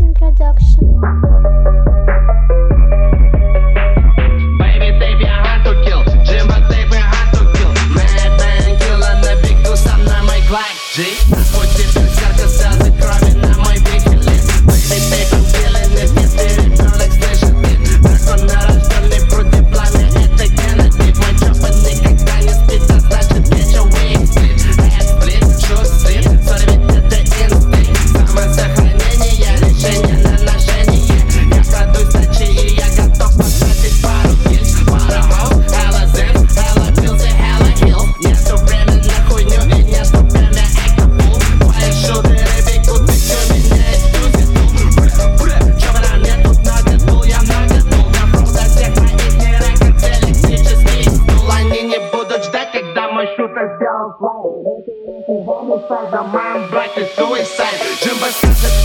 Line Production. Baby, I hard to kill. Jimbo, baby, hard to kill. Madman killer на бегу, сам на мой Glock G. Хоть теперь сердце крови на мой вихеле. Baby, I'm killing it, не перепелок, слышит ты. Дракон нарожденный против пламя, это генотип. Мой чопа никогда не спит, а значит вечер weak split. Head split, shoot slip, sorry, ведь это инстинкт. Самосохранение, решение на ношение. Я крадусь на чаи, и я готов потратить пару кильс. Пару хоу, hella zins, hella pills и hella hills. Нету времени на хуйню и нету время экопул. Твои шутеры бегут, и все меня истусит. Чё вы на мне тут много дул, я много дул. Добро до всех моих нерекорд, электрический стул. Они не будут ждать, когда мой шутер сделал слайд. За моим брать и суицид. Джимбо скажет